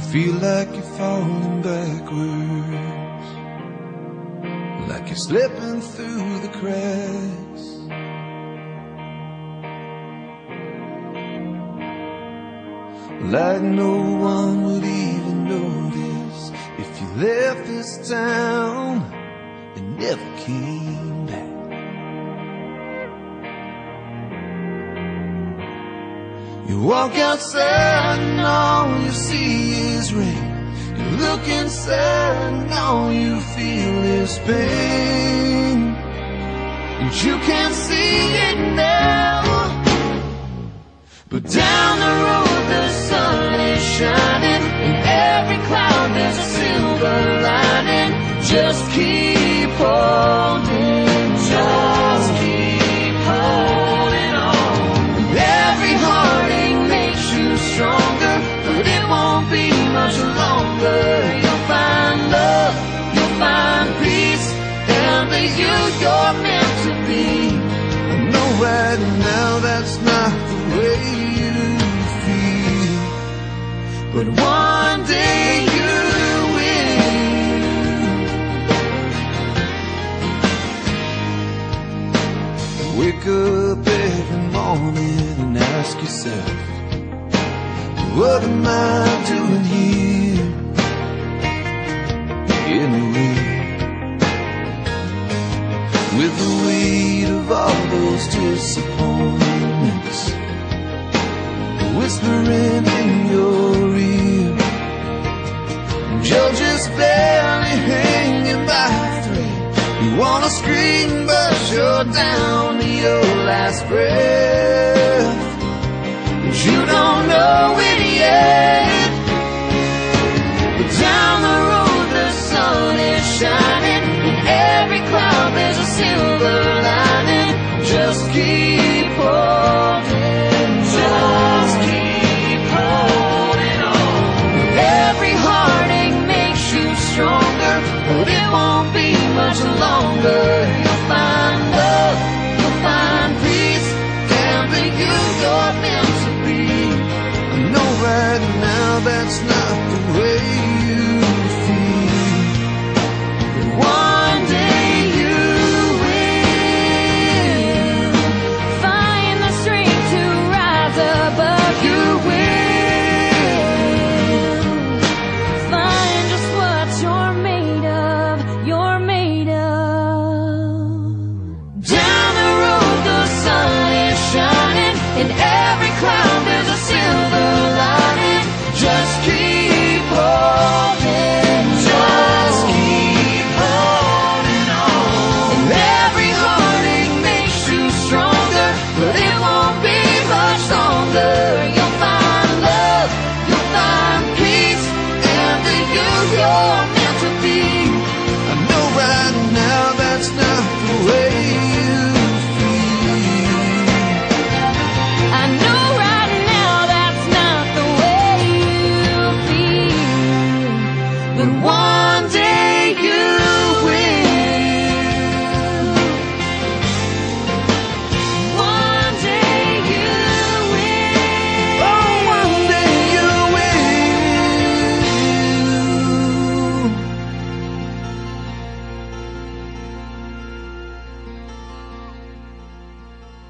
Feel like you're falling backwards, like you're slipping through the cracks. Like no one would even notice if you left this town and never came back. You walk outside and all you see is rain. You look inside and all you feel is pain. And you can't see it now, but down the road the sun is shining, and every cloud there's a silver lining. Just keep holding, just keep holding on. Every heartache makes you stronger, but it won't be much longer. You'll find love, you'll find peace, and the you you're meant to be. I know right now that's not the way you feel, but one day you will. Wake up every morning and ask yourself, what am I doing here anyway? With the weight of all those disappointments whispering in your ear, and you're just barely hanging by a thread. You wanna scream but you're down to your last breath, but you don't know it yet. But down the road the sun is shining, and every cloud there's a silver lining. Just keep holding, just keep holding on. Every heartache makes you stronger, but it won't be much longer.